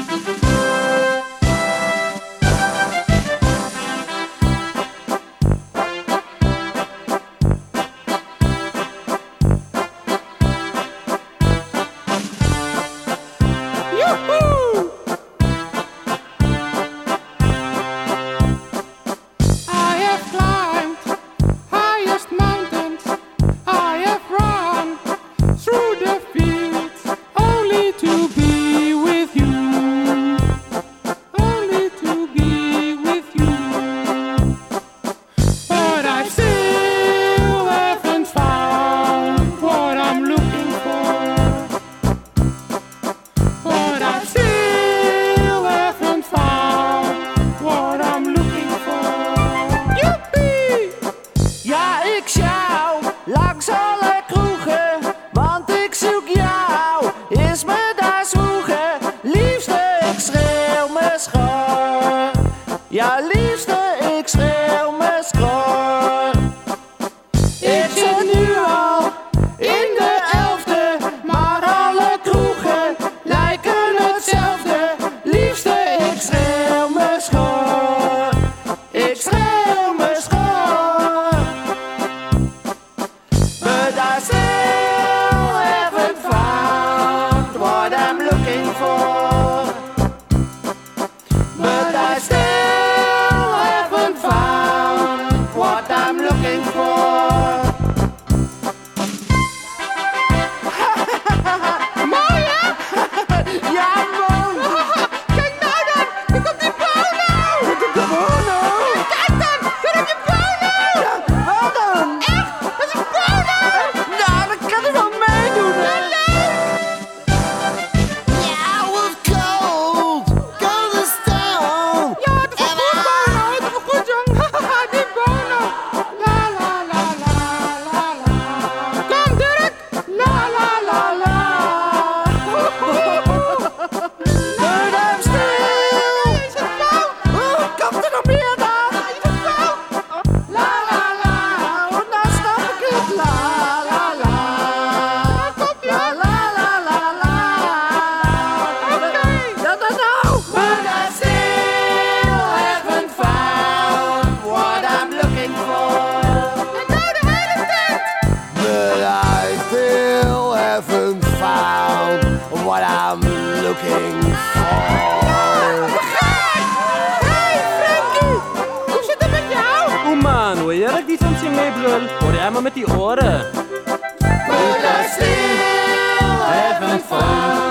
Ja, liefste, ik schreeuw me schor. Ik zit nu al in de 11e, maar alle kroegen lijken hetzelfde. Liefste, ik schreeuw me schor. Ik schreeuw me schor. But I still haven't found what I'm looking for. But I still looking for. Mooi, hè? Ja, Bono. Kijk nou dan, daar komt die Bono. De Bono. Kijk dan, daar heb je Bono. Ja, wat dan? Echt, dat is Bono. Nou, dan kan hij wel meedoen, hè? Yeah, I was cold. Cold as stone. Ja, het is wel goed, Bono. Het is wel goed, jong. Haha, die Bono. La la la la la la. Kom, Dirk. La la la la. But I'm still. Is het fout? Komt er nog meer dan? Is het fout? La la la. Oh, nou snap ik het. La la la. La la la la la. Ja, dat nou. But I still haven't found what I'm looking for. En nou de hele tijd. But I still haven't found what I'm looking for. Hey, Frankie. Hoe zit het met jou? Oeh man, hoor je dat ik niet aan het zingen brul? Hoor jij maar met die oren. But I still haven't found